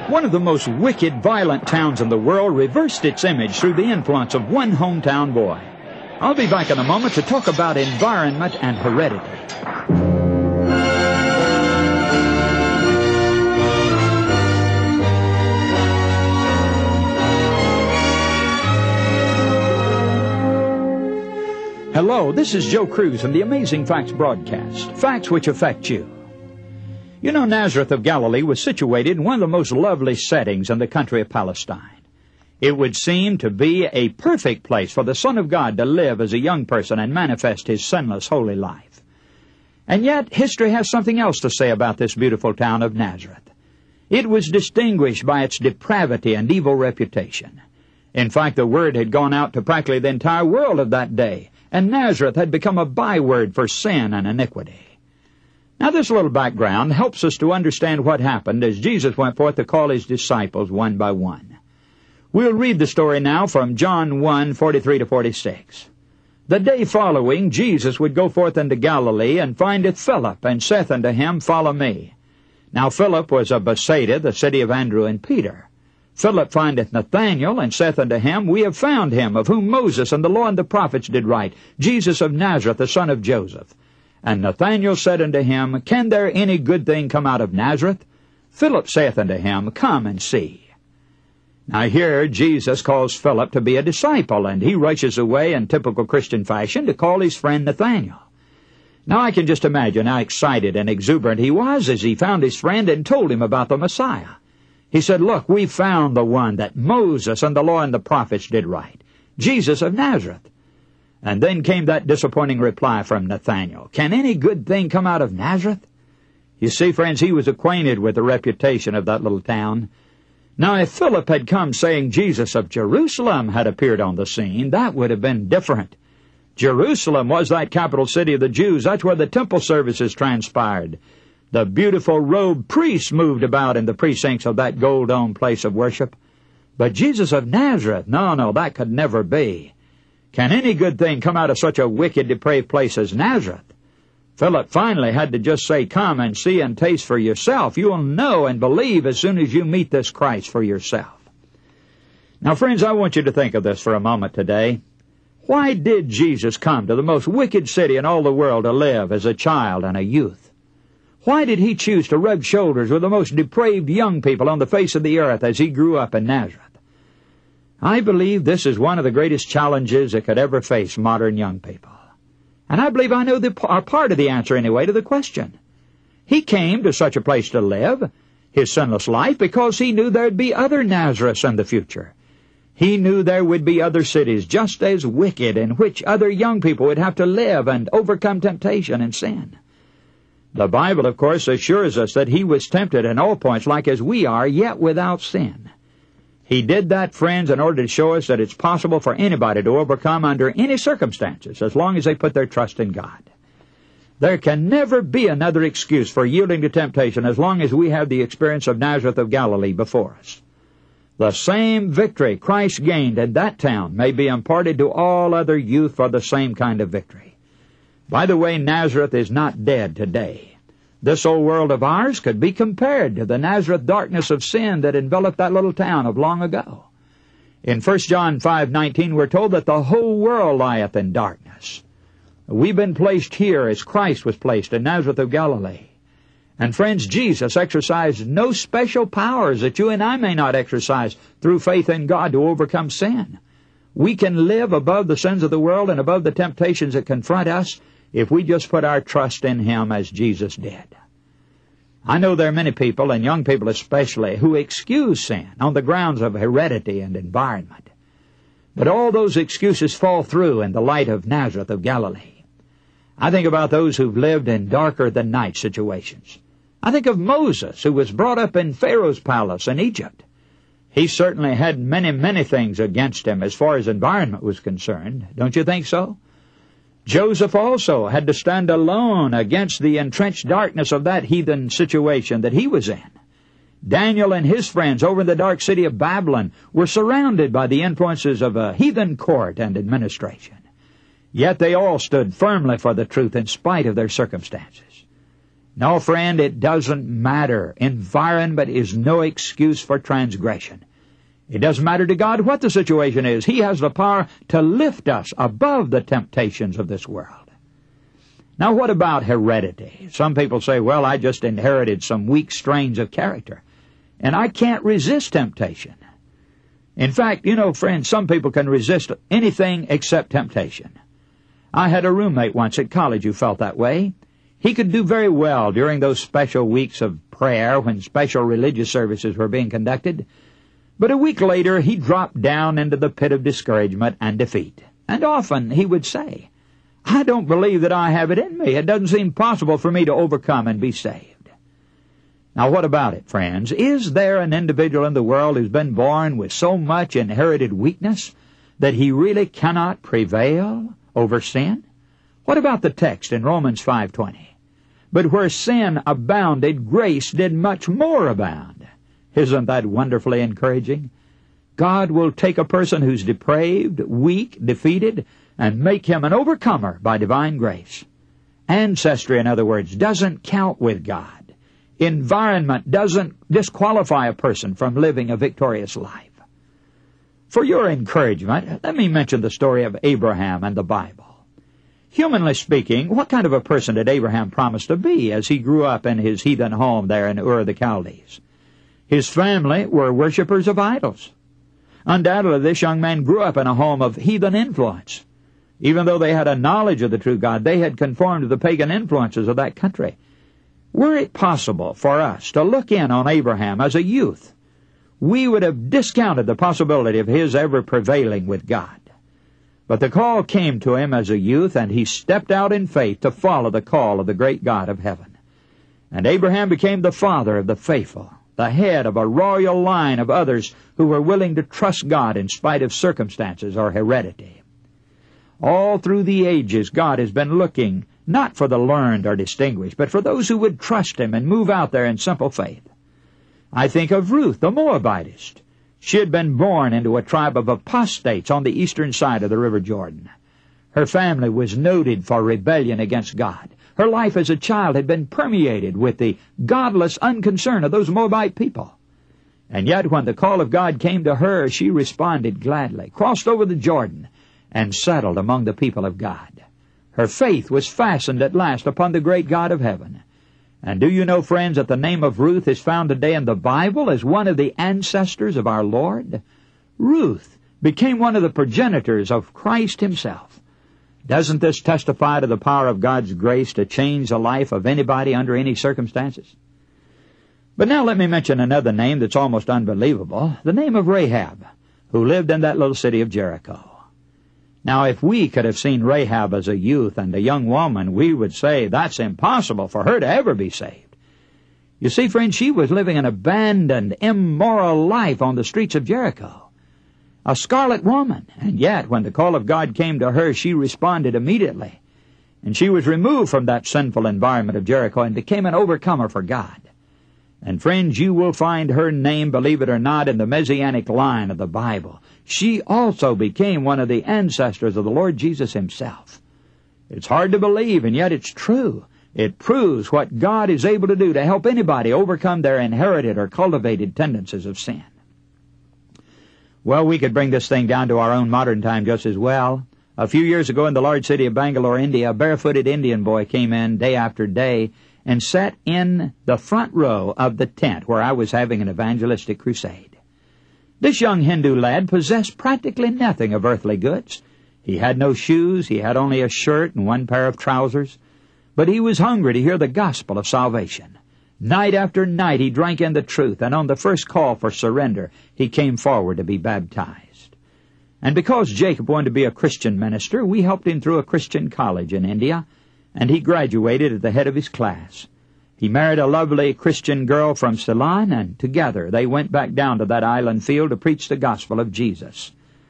One of the most wicked, violent towns in the world reversed its image through the influence of one hometown boy. I'll be back in a moment to talk about environment and heredity. Hello, this is Joe Cruz from the Amazing Facts broadcast. Facts which affect you. You know, Nazareth of Galilee was situated in one of the most lovely settings in the country of Palestine. It would seem to be a perfect place for the Son of God to live as a young person and manifest His sinless, holy life. And yet, history has something else to say about this beautiful town of Nazareth. It was distinguished by its depravity and evil reputation. In fact, the word had gone out to practically the entire world of that day, and Nazareth had become a byword for sin and iniquity. Now, this little background helps us to understand what happened as Jesus went forth to call His disciples one by one. We'll read the story now from John 1:43-46. The day following, Jesus would go forth into Galilee, and findeth Philip, and saith unto him, Follow me. Now Philip was of Bethsaida, the city of Andrew and Peter. Philip findeth Nathanael, and saith unto him, We have found him, of whom Moses and the law and the prophets did write, Jesus of Nazareth, the son of Joseph. And Nathanael said unto him, Can there any good thing come out of Nazareth? Philip saith unto him, Come and see. Now here Jesus calls Philip to be a disciple, and he rushes away in typical Christian fashion to call his friend Nathanael. Now I can just imagine how excited and exuberant he was as he found his friend and told him about the Messiah. He said, Look, we found the one that Moses and the law and the prophets did write, Jesus of Nazareth. And then came that disappointing reply from Nathanael, Can any good thing come out of Nazareth? You see, friends, he was acquainted with the reputation of that little town. Now, if Philip had come saying Jesus of Jerusalem had appeared on the scene, that would have been different. Jerusalem was that capital city of the Jews. That's where the temple services transpired. The beautiful robed priests moved about in the precincts of that gold-domed place of worship. But Jesus of Nazareth, no, that could never be. Can any good thing come out of such a wicked, depraved place as Nazareth? Philip finally had to just say, Come and see and taste for yourself. You will know and believe as soon as you meet this Christ for yourself. Now, friends, I want you to think of this for a moment today. Why did Jesus come to the most wicked city in all the world to live as a child and a youth? Why did He choose to rub shoulders with the most depraved young people on the face of the earth as He grew up in Nazareth? I believe this is one of the greatest challenges that could ever face modern young people. And I believe I know a part of the answer anyway to the question. He came to such a place to live His sinless life because He knew there'd be other Nazareths in the future. He knew there would be other cities just as wicked in which other young people would have to live and overcome temptation and sin. The Bible, of course, assures us that He was tempted in all points like as we are, yet without sin. He did that, friends, in order to show us that it's possible for anybody to overcome under any circumstances as long as they put their trust in God. There can never be another excuse for yielding to temptation as long as we have the experience of Nazareth of Galilee before us. The same victory Christ gained in that town may be imparted to all other youth for the same kind of victory. By the way, Nazareth is not dead today. This old world of ours could be compared to the Nazareth darkness of sin that enveloped that little town of long ago. In 1 John 5:19, we're told that the whole world lieth in darkness. We've been placed here as Christ was placed in Nazareth of Galilee. And friends, Jesus exercised no special powers that you and I may not exercise through faith in God to overcome sin. We can live above the sins of the world and above the temptations that confront us if we just put our trust in Him as Jesus did. I know there are many people, and young people especially, who excuse sin on the grounds of heredity and environment. But all those excuses fall through in the light of Nazareth of Galilee. I think about those who've lived in darker-than-night situations. I think of Moses, who was brought up in Pharaoh's palace in Egypt. He certainly had many things against him as far as environment was concerned. Don't you think so? Joseph also had to stand alone against the entrenched darkness of that heathen situation that he was in. Daniel and his friends over in the dark city of Babylon were surrounded by the influences of a heathen court and administration. Yet they all stood firmly for the truth in spite of their circumstances. No, friend, it doesn't matter. Environment is no excuse for transgression. It doesn't matter to God what the situation is. He has the power to lift us above the temptations of this world. Now, what about heredity? Some people say, well, I just inherited some weak strains of character, and I can't resist temptation. In fact, you know, friends, some people can resist anything except temptation. I had a roommate once at college who felt that way. He could do very well during those special weeks of prayer when special religious services were being conducted. But a week later, he dropped down into the pit of discouragement and defeat. And often he would say, I don't believe that I have it in me. It doesn't seem possible for me to overcome and be saved. Now, what about it, friends? Is there an individual in the world who's been born with so much inherited weakness that he really cannot prevail over sin? What about the text in Romans 5:20? But where sin abounded, grace did much more abound. Isn't that wonderfully encouraging? God will take a person who's depraved, weak, defeated, and make him an overcomer by divine grace. Ancestry, in other words, doesn't count with God. Environment doesn't disqualify a person from living a victorious life. For your encouragement, let me mention the story of Abraham and the Bible. Humanly speaking, what kind of a person did Abraham promise to be as he grew up in his heathen home there in Ur of the Chaldees? His family were worshippers of idols. Undoubtedly, this young man grew up in a home of heathen influence. Even though they had a knowledge of the true God, they had conformed to the pagan influences of that country. Were it possible for us to look in on Abraham as a youth, we would have discounted the possibility of his ever prevailing with God. But the call came to him as a youth, and he stepped out in faith to follow the call of the great God of heaven. And Abraham became the father of the faithful, the head of a royal line of others who were willing to trust God in spite of circumstances or heredity. All through the ages, God has been looking not for the learned or distinguished, but for those who would trust Him and move out there in simple faith. I think of Ruth, the Moabitess. She had been born into a tribe of apostates on the eastern side of the River Jordan. Her family was noted for rebellion against God. Her life as a child had been permeated with the godless unconcern of those Moabite people. And yet when the call of God came to her, she responded gladly, crossed over the Jordan, and settled among the people of God. Her faith was fastened at last upon the great God of heaven. And do you know, friends, that the name of Ruth is found today in the Bible as one of the ancestors of our Lord? Ruth became one of the progenitors of Christ Himself. Doesn't this testify to the power of God's grace to change the life of anybody under any circumstances? But now let me mention another name that's almost unbelievable, the name of Rahab, who lived in that little city of Jericho. Now, if we could have seen Rahab as a youth and a young woman, we would say that's impossible for her to ever be saved. You see, friends, she was living an abandoned, immoral life on the streets of Jericho. A scarlet woman, and yet when the call of God came to her, she responded immediately. And she was removed from that sinful environment of Jericho and became an overcomer for God. And friends, you will find her name, believe it or not, in the Messianic line of the Bible. She also became one of the ancestors of the Lord Jesus Himself. It's hard to believe, and yet it's true. It proves what God is able to do to help anybody overcome their inherited or cultivated tendencies of sin. Well, we could bring this thing down to our own modern time just as well. A few years ago in the large city of Bangalore, India, a barefooted Indian boy came in day after day and sat in the front row of the tent where I was having an evangelistic crusade. This young Hindu lad possessed practically nothing of earthly goods. He had no shoes, he had only a shirt and one pair of trousers, but he was hungry to hear the gospel of salvation. Night after night he drank in the truth, and on the first call for surrender, he came forward to be baptized. And because Jacob wanted to be a Christian minister, we helped him through a Christian college in India, and he graduated at the head of his class. He married a lovely Christian girl from Ceylon, and together they went back down to that island field to preach the gospel of Jesus.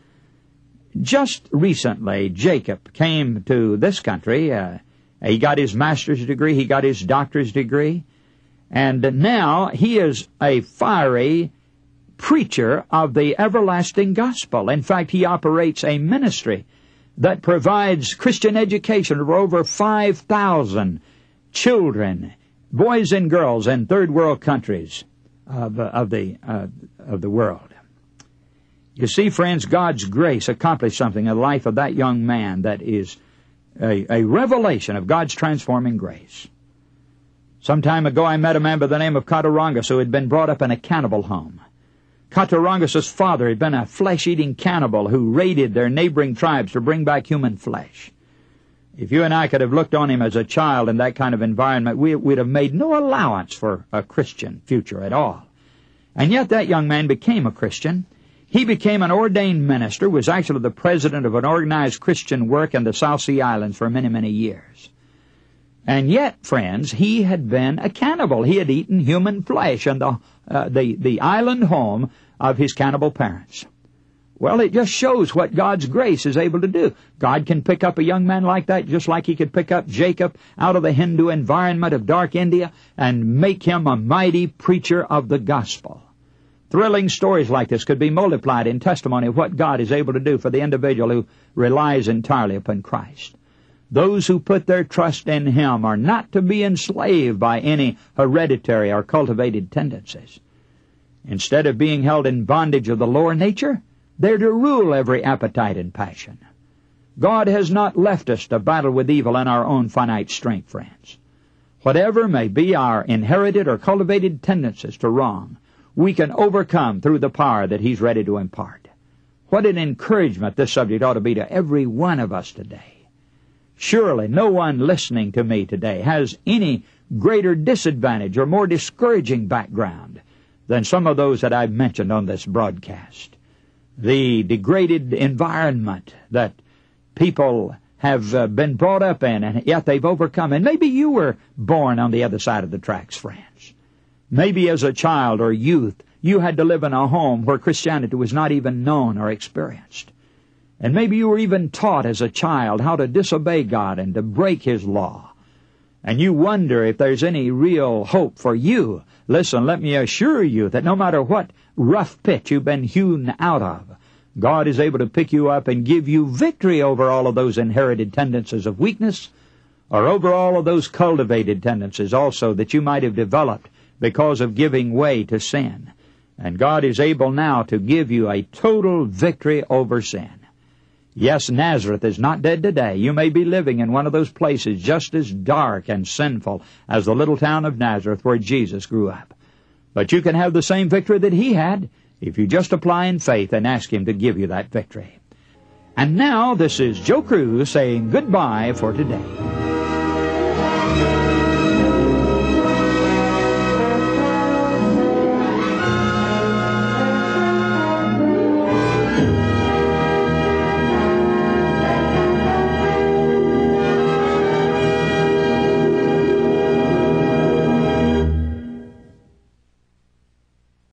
Just recently, Jacob came to this country. He got his master's degree, he got his doctor's degree, and now he is a fiery preacher of the everlasting gospel. In fact, he operates a ministry that provides Christian education for over 5,000 children boys and girls in third world countries of the world. You see, friends, God's grace accomplished something in the life of that young man that is a revelation of God's transforming grace. Some time ago I met a man by the name of Catarangas who had been brought up in a cannibal home. Catarangas' father had been a flesh-eating cannibal who raided their neighboring tribes to bring back human flesh. If you and I could have looked on him as a child in that kind of environment, we'd have made no allowance for a Christian future at all. And yet that young man became a Christian. He became an ordained minister, was actually the president of an organized Christian work in the South Sea Islands for many, many years. And yet, friends, he had been a cannibal. He had eaten human flesh in the island home of his cannibal parents. Well, it just shows what God's grace is able to do. God can pick up a young man like that just like he could pick up Jacob out of the Hindu environment of dark India and make him a mighty preacher of the gospel. Thrilling stories like this could be multiplied in testimony of what God is able to do for the individual who relies entirely upon Christ. Those who put their trust in Him are not to be enslaved by any hereditary or cultivated tendencies. Instead of being held in bondage of the lower nature, they're to rule every appetite and passion. God has not left us to battle with evil in our own finite strength, friends. Whatever may be our inherited or cultivated tendencies to wrong, we can overcome through the power that He's ready to impart. What an encouragement this subject ought to be to every one of us today. Surely no one listening to me today has any greater disadvantage or more discouraging background than some of those that I've mentioned on this broadcast. The degraded environment that people have been brought up in, and yet they've overcome. And maybe you were born on the other side of the tracks, friends. Maybe as a child or youth, you had to live in a home where Christianity was not even known or experienced. And maybe you were even taught as a child how to disobey God and to break His law. And you wonder if there's any real hope for you. Listen, let me assure you that no matter what rough pit you've been hewn out of, God is able to pick you up and give you victory over all of those inherited tendencies of weakness, or over all of those cultivated tendencies also that you might have developed because of giving way to sin. And God is able now to give you a total victory over sin. Yes, Nazareth is not dead today. You may be living in one of those places just as dark and sinful as the little town of Nazareth where Jesus grew up. But you can have the same victory that He had if you just apply in faith and ask Him to give you that victory. And now, this is Joe Cruz saying goodbye for today.